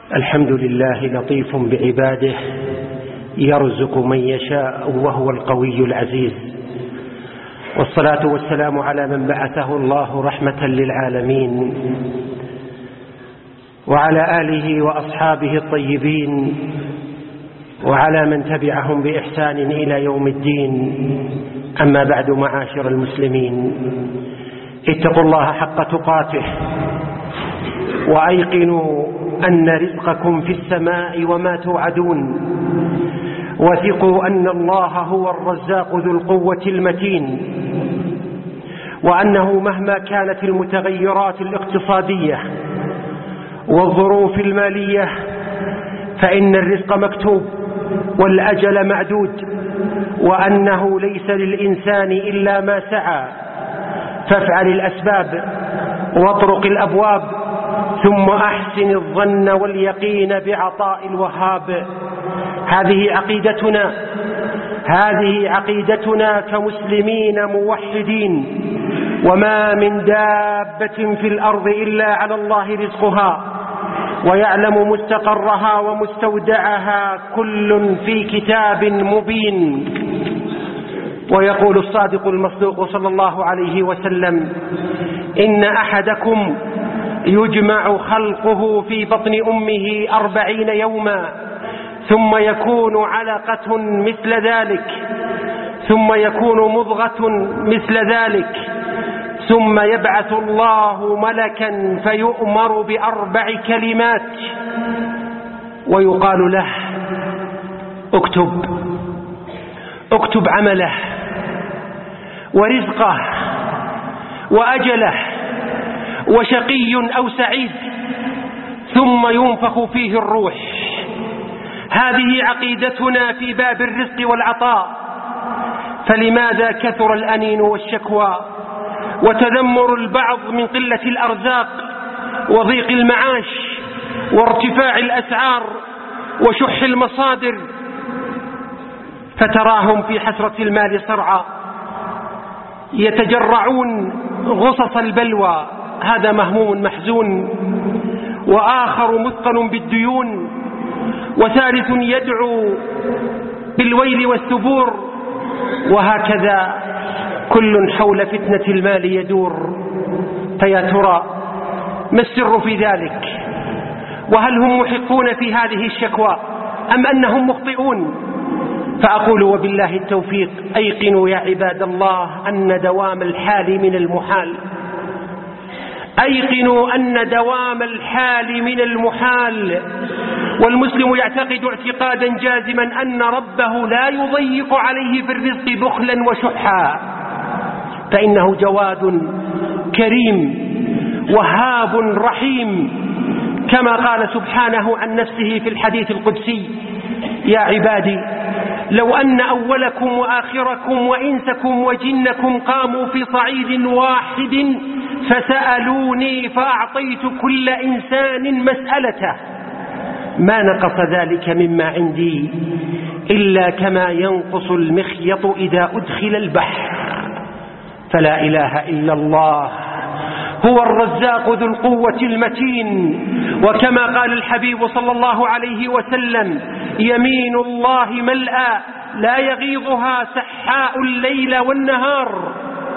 الحمد لله لطيف بعباده يرزق من يشاء وهو القوي العزيز، والصلاة والسلام على من بعثه الله رحمة للعالمين وعلى آله وأصحابه الطيبين وعلى من تبعهم بإحسان إلى يوم الدين. أما بعد، معاشر المسلمين، اتقوا الله حق تقاته وأيقنوا أن رزقكم في السماء وما توعدون، وثقوا أن الله هو الرزاق ذو القوة المتين، وأنه مهما كانت المتغيرات الاقتصادية والظروف المالية فإن الرزق مكتوب والأجل معدود، وأنه ليس للإنسان إلا ما سعى، فافعل الأسباب واطرق الأبواب ثم أحسن الظن واليقين بعطاء الوهاب. هذه عقيدتنا كمسلمين موحدين، وما من دابة في الأرض إلا على الله رزقها ويعلم مستقرها ومستودعها، كل في كتاب مبين. ويقول الصادق المصدوق صلى الله عليه وسلم: إن أحدكم يجمع خلقه في بطن أمه 40 يوما ثم يكون علقة مثل ذلك، ثم يكون مضغة مثل ذلك، ثم يبعث الله ملكا فيؤمر ب4 كلمات ويقال له: اكتب عمله ورزقه وأجله وشقي أو سعيد، ثم ينفخ فيه الروح. هذه عقيدتنا في باب الرزق والعطاء. فلماذا كثر الأنين والشكوى وتذمر البعض من قلة الأرزاق وضيق المعاش وارتفاع الأسعار وشح المصادر، فتراهم في حسرة المال صرعى يتجرعون غصص البلوى، هذا مهموم محزون، وآخر مثقل بالديون، وثالث يدعو بالويل والثبور، وهكذا كل حول فتنة المال يدور. فيا ترى ما السر في ذلك؟ وهل هم محقون في هذه الشكوى أم أنهم مخطئون؟ فأقول وبالله التوفيق: أيقنوا يا عباد الله أن دوام الحال من المحال، أيقنوا أن دوام الحال من المحال. والمسلم يعتقد اعتقادا جازما أن ربه لا يضيق عليه في الرزق بخلا وشحا، فإنه جواد كريم وهاب رحيم، كما قال سبحانه عن نفسه في الحديث القدسي: يا عبادي لو أن أولكم وآخركم وإنسكم وجنكم قاموا في صعيد واحد فسألوني فأعطيت كل إنسان مسألته ما نقص ذلك مما عندي إلا كما ينقص المخيط إذا أدخل البحر. فلا إله إلا الله هو الرزاق ذو القوة المتين. وكما قال الحبيب صلى الله عليه وسلم: يمين الله ملأى لا يغيضها سحاء الليل والنهار.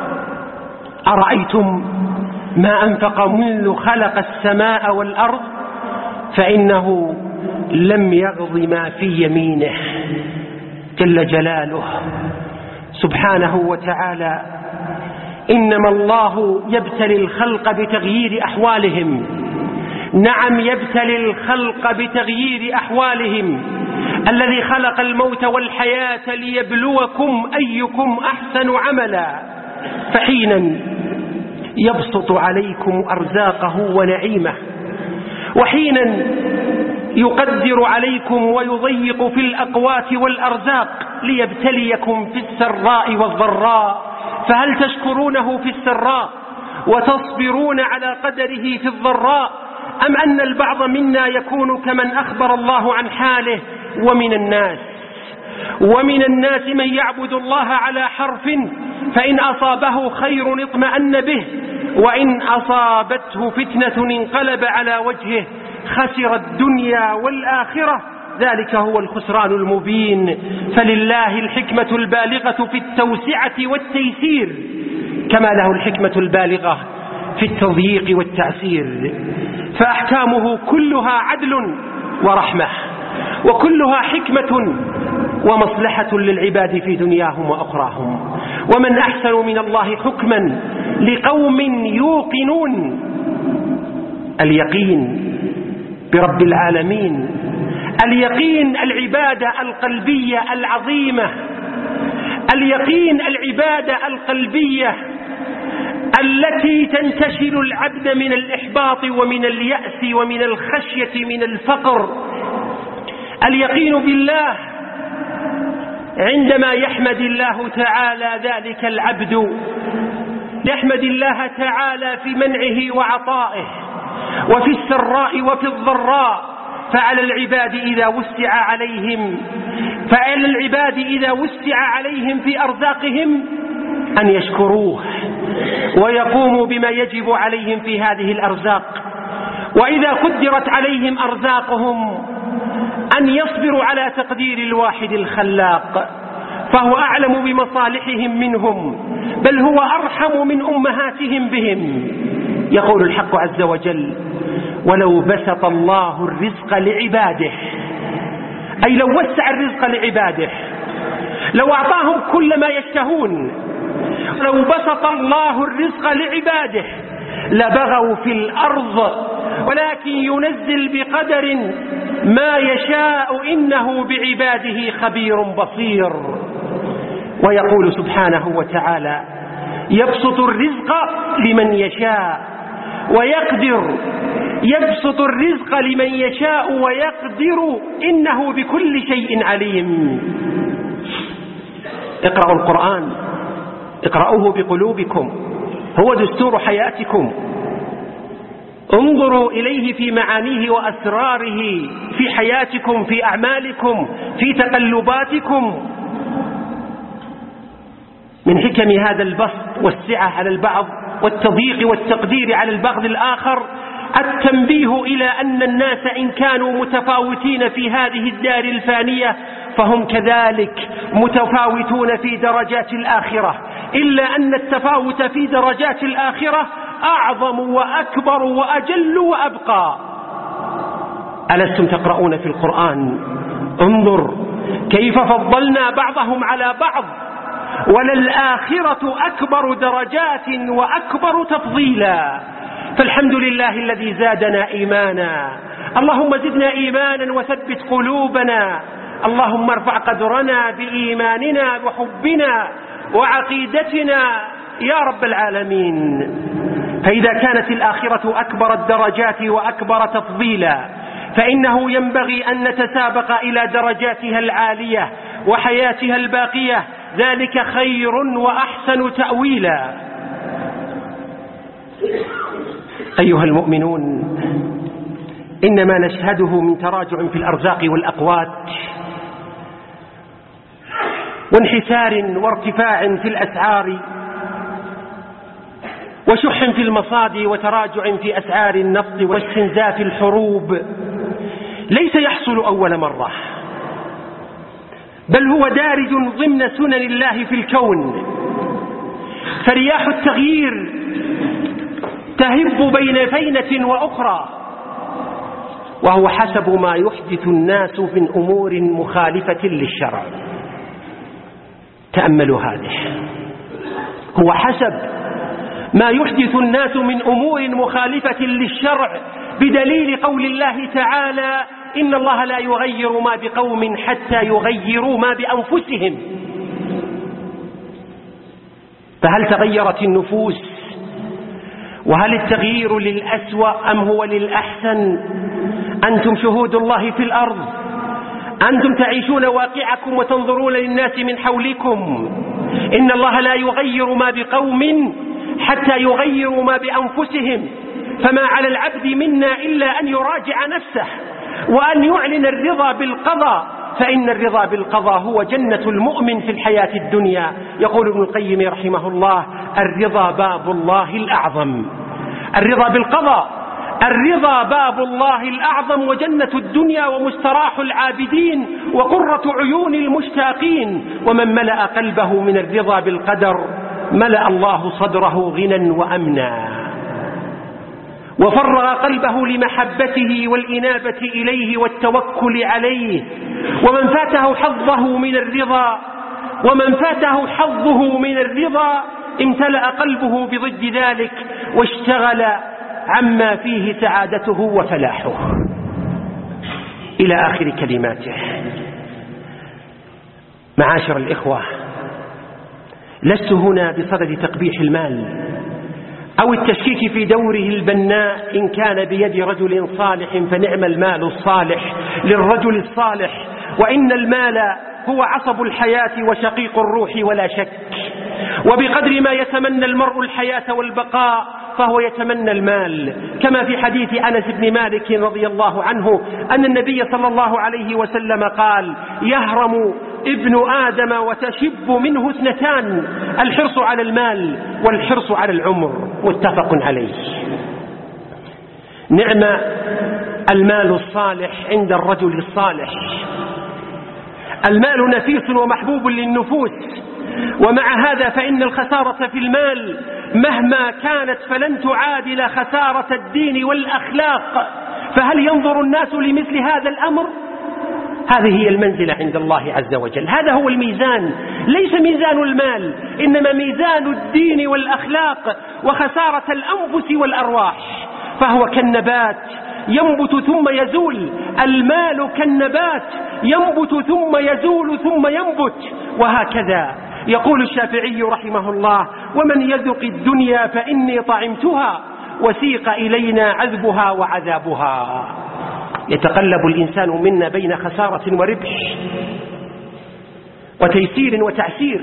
أرأيتم ما أنفق منذ خلق السماء والأرض فإنه لم يغض ما في يمينه جل جلاله سبحانه وتعالى. إنما الله يبتلي الخلق بتغيير أحوالهم. نعم، يبتلي الخلق بتغيير أحوالهم. الذي خلق الموت والحياة ليبلوكم أيكم أحسن عملا، فحينا يبسط عليكم أرزاقه ونعيمه، وحينا يقدر عليكم ويضيق في الأقوات والأرزاق ليبتليكم في السراء والضراء. فهل تشكرونه في السراء وتصبرون على قدره في الضراء، أم أن البعض منا يكون كمن أخبر الله عن حاله؟ ومن الناس من يعبد الله على حرف، فإن أصابه خير اطمأن به، وإن أصابته فتنة انقلب على وجهه خسر الدنيا والآخرة، ذلك هو الخسران المبين. فلله الحكمة البالغة في التوسعة والتيسير، كما له الحكمة البالغة في التضييق والتعسير، فأحكامه كلها عدل ورحمة، وكلها حكمة ومصلحة للعباد في دنياهم وأخراهم. ومن أحسن من الله حكما لقوم يوقنون. اليقين برب العالمين، اليقين العبادة القلبية العظيمة، اليقين العبادة القلبية التي تنتشل العبد من الإحباط ومن اليأس ومن الخشية من الفقر. اليقين بالله، عندما يحمد الله تعالى ذلك العبد، يحمد الله تعالى في منعه وعطائه وفي السراء وفي الضراء. فعلى العباد إذا وسع عليهم في أرزاقهم أن يشكروه ويقوموا بما يجب عليهم في هذه الأرزاق، وإذا قدرت عليهم أرزاقهم أن يصبروا على تقدير الواحد الخلاق، فهو أعلم بمصالحهم منهم، بل هو أرحم من أمهاتهم بهم. يقول الحق عز وجل: ولو بسط الله الرزق لعباده، أي لو وسع الرزق لعباده، لو أعطاهم كل ما يشتهون، لو بسط الله الرزق لعباده لبغوا في الأرض، ولكن ينزل بقدر ما يشاء، إنه بعباده خبير بصير. ويقول سبحانه وتعالى: يبسط الرزق لمن يشاء ويقدر، يبسط الرزق لمن يشاء ويقدر، إنه بكل شيء عليم. اقرأوا القرآن، اقرأوه بقلوبكم، هو دستور حياتكم. انظروا إليه في معانيه وأسراره في حياتكم، في أعمالكم، في تقلباتكم. من حكم هذا البسط والسعة على البعض والتضييق والتقدير على البعض الآخر التنبيه إلى أن الناس إن كانوا متفاوتين في هذه الدار الفانية فهم كذلك متفاوتون في درجات الآخرة، إلا أن التفاوت في درجات الآخرة أعظم وأكبر وأجل وأبقى. ألستم تقرؤون في القرآن؟ انظر كيف فضلنا بعضهم على بعض، وللآخرة أكبر درجات وأكبر تفضيلا. فالحمد لله الذي زادنا إيمانا، اللهم زدنا إيمانا وثبت قلوبنا، اللهم ارفع قدرنا بإيماننا وحبنا وعقيدتنا يا رب العالمين. فإذا كانت الآخرة أكبر الدرجات وأكبر تفضيلا، فإنه ينبغي أن نتسابق إلى درجاتها العالية وحياتها الباقية، ذلك خير وأحسن تأويلا. أيها المؤمنون، إنما نشهده من تراجع في الأرزاق والأقوات، وانحسار وارتفاع في الأسعار، وشح في المصادر، وتراجع في أسعار النفط، واستنزاف الحروب، ليس يحصل أول مرة، بل هو دارج ضمن سنن الله في الكون. فرياح التغيير تهب بين فينة وأخرى، وهو حسب ما يحدث الناس من أمور مخالفة للشرع. تأملوا هذه، هو حسب ما يحدث الناس من أمور مخالفة للشرع، بدليل قول الله تعالى: إن الله لا يغير ما بقوم حتى يغيروا ما بأنفسهم. فهل تغيرت النفوس؟ وهل التغيير للأسوأ أم هو للأحسن؟ أنتم شهود الله في الأرض، أنتم تعيشون واقعكم وتنظرون للناس من حولكم. إن الله لا يغير ما بقوم حتى يغيروا ما بأنفسهم. فما على العبد منا إلا أن يراجع نفسه وأن يعلن الرضا بالقضاء، فإن الرضا بالقضاء هو جنة المؤمن في الحياة الدنيا. يقول ابن القيم رحمه الله: الرضا باب الله الأعظم. الرضا بالقضاء الرضا باب الله الأعظم وجنة الدنيا ومستراح العابدين وقرة عيون المشتاقين. ومن ملأ قلبه من الرضا بالقدر ملأ الله صدره غنى وأمنا، وفرغ قلبه لمحبته والإنابة إليه والتوكل عليه. ومن فاته حظه من الرضا امتلأ قلبه بضد ذلك واشتغل عما فيه سعادته وفلاحه، إلى آخر كلماته. معاشر الإخوة، لست هنا بصدد تقبيح المال أو التشكيك في دوره البناء. إن كان بيد رجل صالح فنعم المال الصالح للرجل الصالح، وإن المال هو عصب الحياة وشقيق الروح ولا شك. وبقدر ما يتمنى المرء الحياة والبقاء فهو يتمنى المال، كما في حديث أنس بن مالك رضي الله عنه أن النبي صلى الله عليه وسلم قال: يهرم ابن آدم وتشب منه اثنتان، الحرص على المال والحرص على العمر. متفق عليه. نعم المال الصالح عند الرجل الصالح. المال نفيس ومحبوب للنفوس، ومع هذا فإن الخسارة في المال مهما كانت فلن تعادل خسارة الدين والأخلاق. فهل ينظر الناس لمثل هذا الأمر؟ هذه هي المنزلة عند الله عز وجل، هذا هو الميزان، ليس ميزان المال، إنما ميزان الدين والأخلاق وخسارة الأنفس والأرواح. فهو كالنبات ينبت ثم يزول، المال كالنبات ينبت ثم يزول ثم ينبت، وهكذا. يقول الشافعي رحمه الله: ومن يذق الدنيا فإني طعمتها وسيق إلينا عذبها وعذابها. يتقلب الإنسان منا بين خسارة وربح وتيسير وتعسير.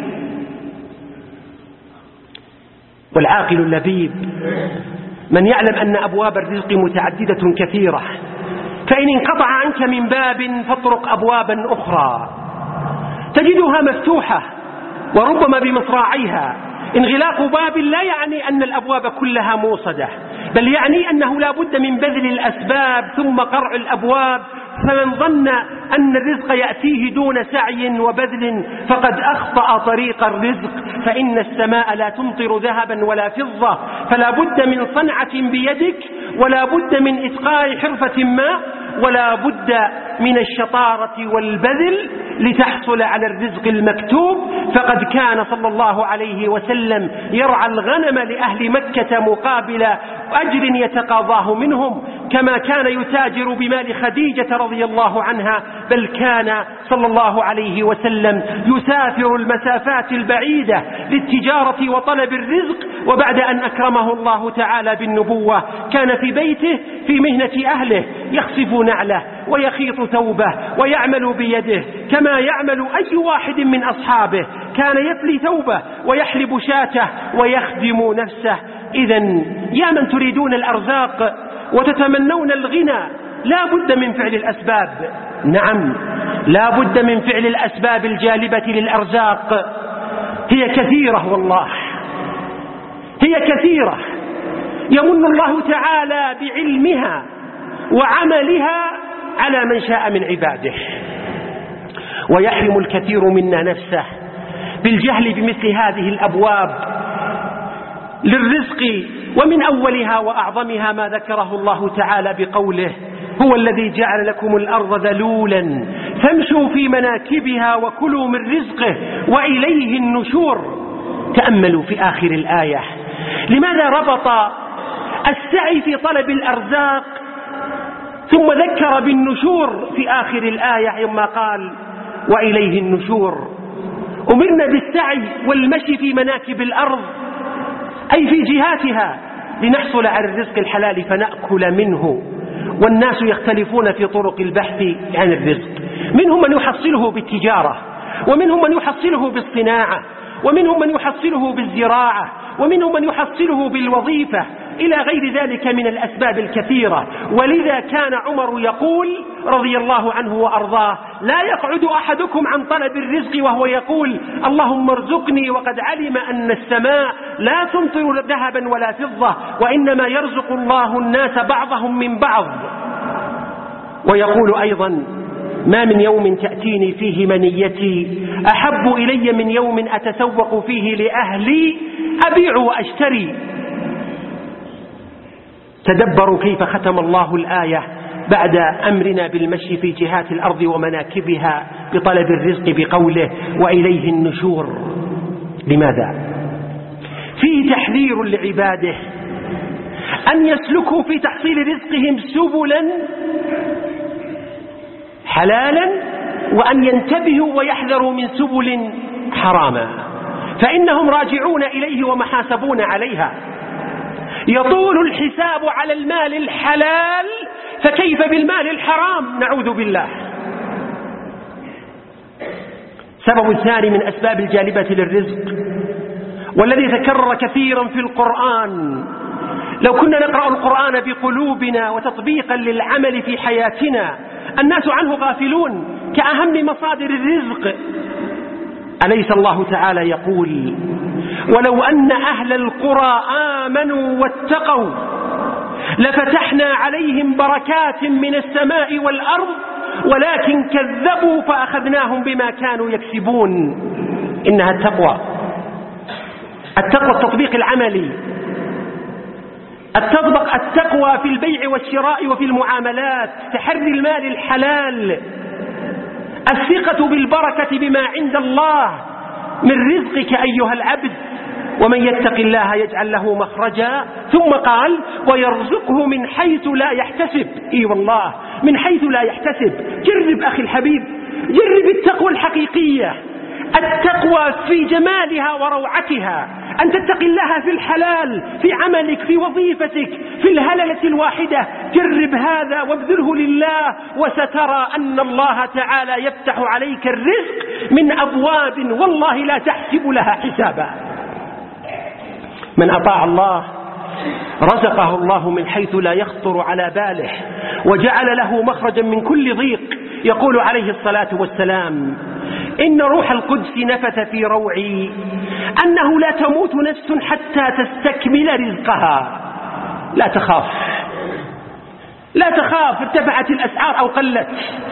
والعاقل اللبيب من يعلم أن أبواب الرزق متعددة كثيرة، فإن انقطع عنك من باب فاطرق أبوابا أخرى تجدها مفتوحة وربما بمصراعيها. انغلاق باب لا يعني أن الأبواب كلها موصدة، بل يعني أنه لا بد من بذل الأسباب ثم قرع الأبواب. فمن ظن أن الرزق يأتيه دون سعي وبذل فقد أخطأ طريق الرزق، فإن السماء لا تمطر ذهبا ولا فضة، فلا بد من صنعة بيدك، ولا بد من إتقاء حرفة ما، ولا بد من الشطارة والبذل لتحصل على الرزق المكتوب. فقد كان صلى الله عليه وسلم يرعى الغنم لأهل مكة مقابل أجر يتقاضاه منهم، كما كان يتاجر بمال خديجة رضي الله عنها، بل كان صلى الله عليه وسلم يسافر المسافات البعيدة للتجارة وطلب الرزق. وبعد أن أكرمه الله تعالى بالنبوة كان في بيته في مهنة أهله، يخصف نعله ويخيط ثوبه ويعمل بيده كما يعمل أي واحد من أصحابه، كان يفلي ثوبه ويحلب شاته ويخدم نفسه. إذن يا من تريدون الأرزاق وتتمنون الغنى لا بد من فعل الأسباب. نعم لا بد من فعل الأسباب الجالبة للأرزاق. هي كثيرة والله، هي كثيرة، يمن الله تعالى بعلمها وعملها على من شاء من عباده، ويحرم الكثير منا نفسه بالجهل بمثل هذه الأبواب للرزق. ومن أولها وأعظمها ما ذكره الله تعالى بقوله: هو الذي جعل لكم الأرض ذلولا فامشوا في مناكبها وكلوا من رزقه وإليه النشور. تأملوا في آخر الآية، لماذا ربط السعي في طلب الأرزاق ثم ذكر بالنشور في آخر الآية يوم قال وإليه النشور؟ أمرنا بالسعي والمشي في مناكب الأرض أي في جهاتها لنحصل على الرزق الحلال فنأكل منه. والناس يختلفون في طرق البحث عن الرزق، منهم من يحصله بالتجارة، ومنهم من يحصله بالصناعة، ومنهم من يحصله بالزراعة، ومنهم من يحصله بالوظيفة. إلى غير ذلك من الأسباب الكثيرة. ولذا كان عمر يقول رضي الله عنه وأرضاه: لا يقعد أحدكم عن طلب الرزق وهو يقول: اللهم ارزقني، وقد علم أن السماء لا تمطر ذهبا ولا فضة، وإنما يرزق الله الناس بعضهم من بعض. ويقول أيضا: ما من يوم تأتيني فيه منيتي أحب إلي من يوم أتسوق فيه لأهلي أبيع وأشتري. تدبروا كيف ختم الله الآية بعد أمرنا بالمشي في جهات الأرض ومناكبها بطلب الرزق بقوله: وإليه النشور. لماذا؟ فيه تحذير لعباده أن يسلكوا في تحصيل رزقهم سبلا حلالا، وأن ينتبهوا ويحذروا من سبل حراما، فإنهم راجعون إليه ومحاسبون عليها. يطول الحساب على المال الحلال، فكيف بالمال الحرام؟ نعوذ بالله. سبب ثاني من أسباب الجالبة للرزق، والذي تكرر كثيرا في القرآن، لو كنا نقرأ القرآن بقلوبنا وتطبيقا للعمل في حياتنا، الناس عنه غافلون كأهم مصادر الرزق. أليس الله تعالى يقول: ولو أن أهل القرى آمنوا واتقوا لفتحنا عليهم بركات من السماء والأرض ولكن كذبوا فأخذناهم بما كانوا يكسبون. إنها التقوى التطبيق العملي، التقوى في البيع والشراء وفي المعاملات، تحري المال الحلال، الثقة بالبركة بما عند الله من رزقك أيها العبد. ومن يتق الله يجعل له مخرجا، ثم قال: ويرزقه من حيث لا يحتسب. إي والله، من حيث لا يحتسب. جرب أخي الحبيب، جرب التقوى الحقيقية، التقوى في جمالها وروعتها، أن تتقي الله في الحلال، في عملك، في وظيفتك، في الهللة الواحدة. جرب هذا وابذله لله، وسترى أن الله تعالى يفتح عليك الرزق من أبواب والله لا تحسب لها حسابا. من أطاع الله رزقه الله من حيث لا يخطر على باله، وجعل له مخرجا من كل ضيق. يقول عليه الصلاة والسلام: إن روح القدس نفث في روعي أنه لا تموت نفس حتى تستكمل رزقها. لا تخاف، لا تخاف ارتفعت الأسعار أو قلت،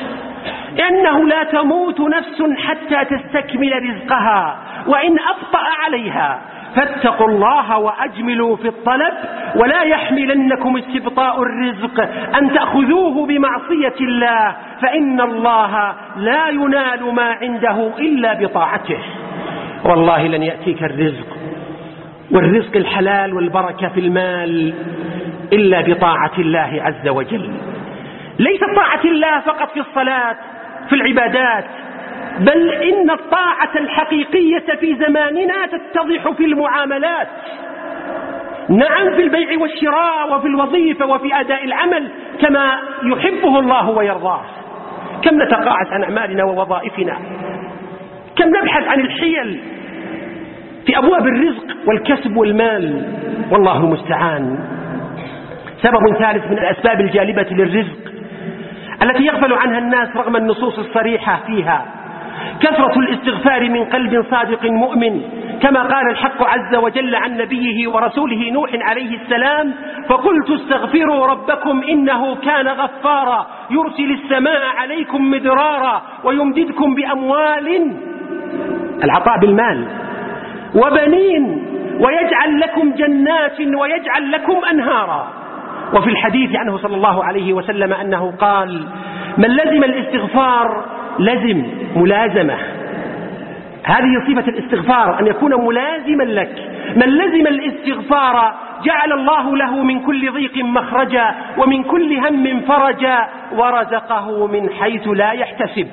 إنه لا تموت نفس حتى تستكمل رزقها، وإن أبطأ عليها فاتقوا الله وأجملوا في الطلب، ولا يحملنكم استبطاء الرزق أن تأخذوه بمعصية الله، فإن الله لا ينال ما عنده إلا بطاعته. والله لن يأتيك الرزق والرزق الحلال والبركة في المال إلا بطاعة الله عز وجل. ليس طاعة الله فقط في الصلاة، في العبادات، بل إن الطاعة الحقيقية في زماننا تتضح في المعاملات. نعم، في البيع والشراء وفي الوظيفة وفي أداء العمل كما يحبه الله ويرضاه. كم نتقاعس عن أعمالنا ووظائفنا، كم نبحث عن الحيل في أبواب الرزق والكسب والمال، والله المستعان. سبب ثالث من الأسباب الجالبة للرزق التي يغفل عنها الناس رغم النصوص الصريحة فيها، كثرة الاستغفار من قلب صادق مؤمن، كما قال الحق عز وجل عن نبيه ورسوله نوح عليه السلام: فقلت استغفروا ربكم إنه كان غفارا يرسل السماء عليكم مدرارا ويمددكم بأموال، العطاء بالمال، وبنين، ويجعل لكم جنات ويجعل لكم أنهارا. وفي الحديث عنه صلى الله عليه وسلم أنه قال: من لزم الاستغفار لزم ملازمة. هذه صفة الاستغفار، أن يكون ملازما لك. من لزم الاستغفار جعل الله له من كل ضيق مخرجا ومن كل هم فرجا ورزقه من حيث لا يحتسب.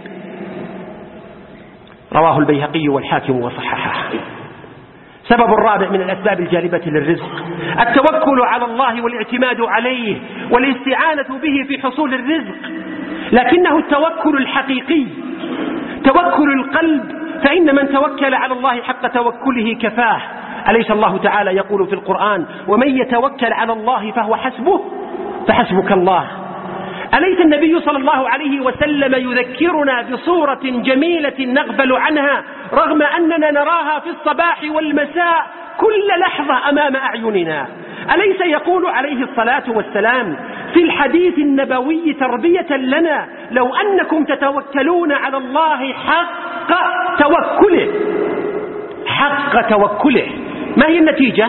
رواه البيهقي والحاكم وصححه. سبب الرابع من الأسباب الجالبة للرزق التوكل على الله والاعتماد عليه والاستعانة به في حصول الرزق، لكنه التوكل الحقيقي، توكل القلب، فإن من توكل على الله حق توكله كفاه. أليس الله تعالى يقول في القرآن ومن يتوكل على الله فهو حسبه فحسبك الله؟ أليس النبي صلى الله عليه وسلم يذكرنا بصورة جميلة نغفل عنها رغم أننا نراها في الصباح والمساء كل لحظة أمام أعيننا؟ أليس يقول عليه الصلاة والسلام في الحديث النبوي تربية لنا لو أنكم تتوكلون على الله حق توكله ما هي النتيجة؟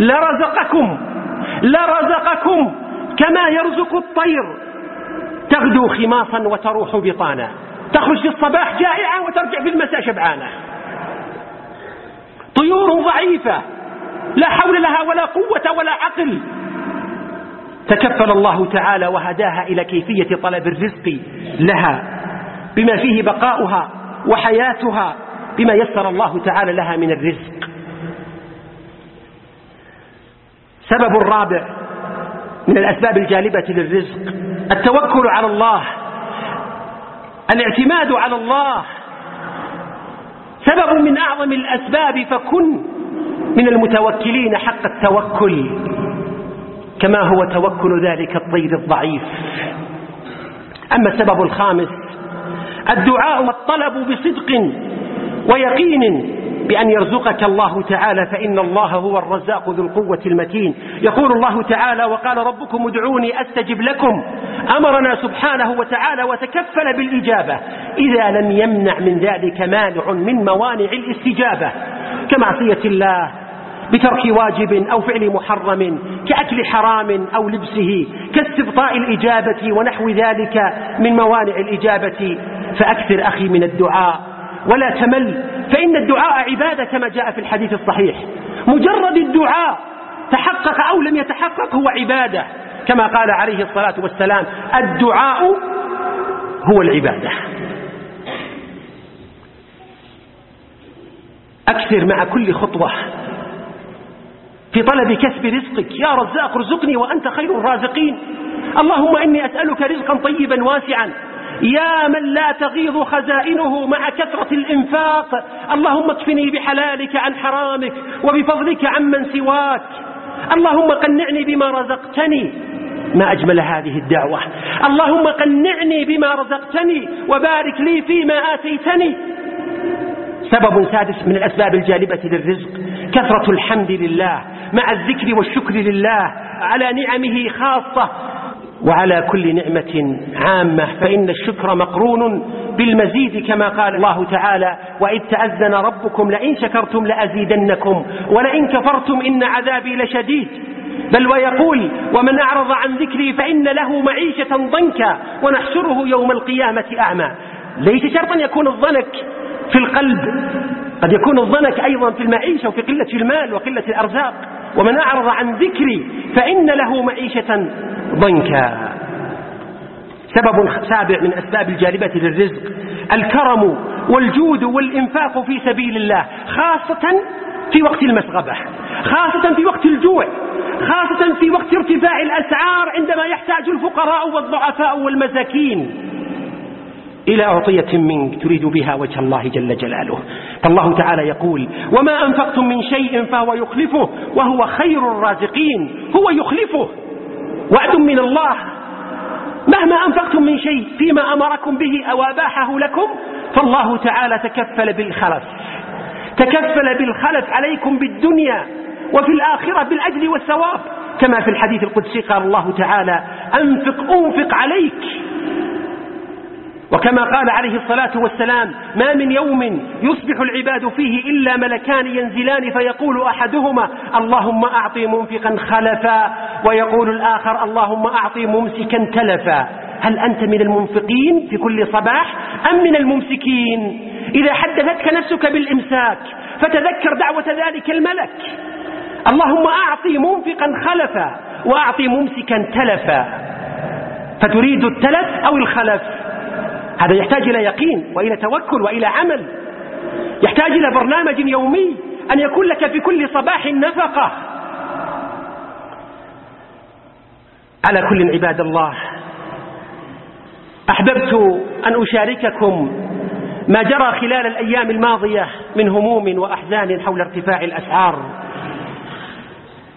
لرزقكم كما يرزق الطير تغدو خماصا وتروح بطانا، تخرج في الصباح جائعة وترجع في المساء شبعانة. طيور ضعيفة لا حول لها ولا قوة ولا عقل، تكفل الله تعالى وهداها إلى كيفية طلب الرزق لها بما فيه بقاؤها وحياتها بما يسر الله تعالى لها من الرزق. سبب الرابع من الأسباب الجالبة للرزق التوكل على الله، الاعتماد على الله سبب من أعظم الأسباب، فكن من المتوكلين حق التوكل كما هو توكل ذلك الطير الضعيف. أما السبب الخامس الدعاء والطلب بصدق ويقين بأن يرزقك الله تعالى، فإن الله هو الرزاق ذو القوة المتين. يقول الله تعالى وقال ربكم ادعوني أستجب لكم، أمرنا سبحانه وتعالى وتكفل بالإجابة إذا لم يمنع من ذلك مانع من موانع الاستجابة كمعصية الله بترك واجب أو فعل محرم، كأكل حرام أو لبسه، كاستبطاء الإجابة ونحو ذلك من موانع الإجابة. فأكثر أخي من الدعاء ولا تمل، فإن الدعاء عبادة كما جاء في الحديث الصحيح، مجرد الدعاء تحقق أو لم يتحقق هو عبادة كما قال عليه الصلاة والسلام الدعاء هو العبادة. أكثر مع كل خطوة في طلب كسب رزقك، يا رزاق ارزقني وأنت خير الرازقين، اللهم إني أسألك رزقا طيبا واسعا يا من لا تغيض خزائنه مع كثرة الإنفاق، اللهم اكفني بحلالك عن حرامك وبفضلك عمن سواك، اللهم قنعني بما رزقتني. ما أجمل هذه الدعوة، اللهم قنعني بما رزقتني وبارك لي فيما آتيتني. سبب سادس من الأسباب الجالبة للرزق كثرة الحمد لله مع الذكر والشكر لله على نعمه خاصة وعلى كل نعمة عامة، فإن الشكر مقرون بالمزيد كما قال الله تعالى وإذ تأذن ربكم لئن شكرتم لأزيدنكم ولئن كفرتم إن عذابي لشديد. بل ويقول ومن أعرض عن ذكري فإن له معيشة ضنكا ونحشره يوم القيامة أعمى. ليس شرطا يكون الضنك في القلب، قد يكون الضنك أيضا في المعيشة وفي قلة المال وقلة الأرزاق. ومن أعرض عن ذكري فإن له معيشة ضنكا. سبب سابع من أسباب الجالبة للرزق الكرم والجود والإنفاق في سبيل الله، خاصة في وقت المسغبة، خاصة في وقت الجوع، خاصة في وقت ارتفاع الأسعار عندما يحتاج الفقراء والضعفاء والمساكين إلى أعطية منك تريد بها وجه الله جل جلاله. فالله تعالى يقول وما أنفقتم من شيء فهو يخلفه وهو خير الرازقين. هو يخلفه، وعد من الله. مهما أنفقتم من شيء فيما أمركم به أو أباحه لكم فالله تعالى تكفل بالخلف، تكفل بالخلف عليكم بالدنيا وفي الآخرة بالأجر والثواب، كما في الحديث القدسي قال الله تعالى أنفق عليك. وكما قال عليه الصلاة والسلام ما من يوم يصبح العباد فيه إلا ملكان ينزلان فيقول أحدهما اللهم أعطي منفقا خلفا ويقول الآخر اللهم أعطي ممسكا تلفا. هل أنت من المنفقين في كل صباح أم من الممسكين؟ إذا حدثتك نفسك بالإمساك فتذكر دعوة ذلك الملك اللهم أعطي منفقا خلفا وأعطي ممسكا تلفا، فتريد التلف أو الخلف؟ هذا يحتاج إلى يقين وإلى توكل وإلى عمل، يحتاج إلى برنامج يومي أن يكون لك في كل صباح نفقة. على كل عباد الله أحببت أن أشارككم ما جرى خلال الأيام الماضية من هموم وأحزان حول ارتفاع الأسعار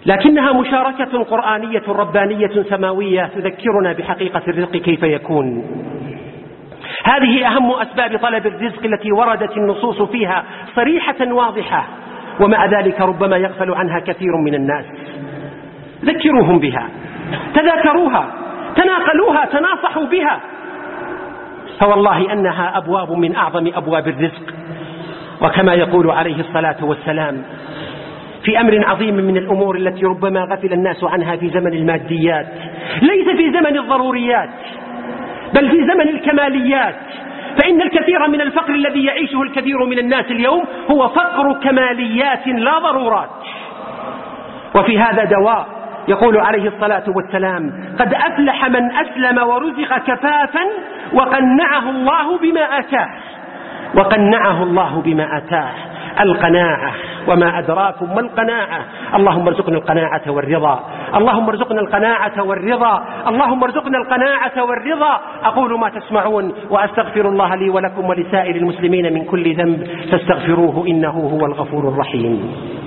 لكنها مشاركة قرآنية ربانية سماوية تذكرنا بحقيقة الرزق كيف يكون. هذه أهم أسباب طلب الرزق التي وردت النصوص فيها صريحة واضحة، ومع ذلك ربما يغفل عنها كثير من الناس. ذكروهم بها، تذاكروها، تناقلوها، تناصحوا بها، فوالله أنها أبواب من أعظم أبواب الرزق. وكما يقول عليه الصلاة والسلام في أمر عظيم من الأمور التي ربما غفل الناس عنها في زمن الماديات، ليس في زمن الضروريات بل في زمن الكماليات، فإن الكثير من الفقر الذي يعيشه الكثير من الناس اليوم هو فقر كماليات لا ضرورات. وفي هذا دواء. يقول عليه الصلاة والسلام قد أفلح من أسلم ورزق كفافا وقنعه الله بما آتاه. وقنعه الله بما آتاه. القناعة، وما أدراكم ما القناعة. اللهم ارزقنا القناعة والرضا، اللهم ارزقنا القناعة والرضا، اللهم ارزقنا القناعة والرضا. أقول ما تسمعون وأستغفر الله لي ولكم ولسائر المسلمين من كل ذنب فاستغفروه إنه هو الغفور الرحيم.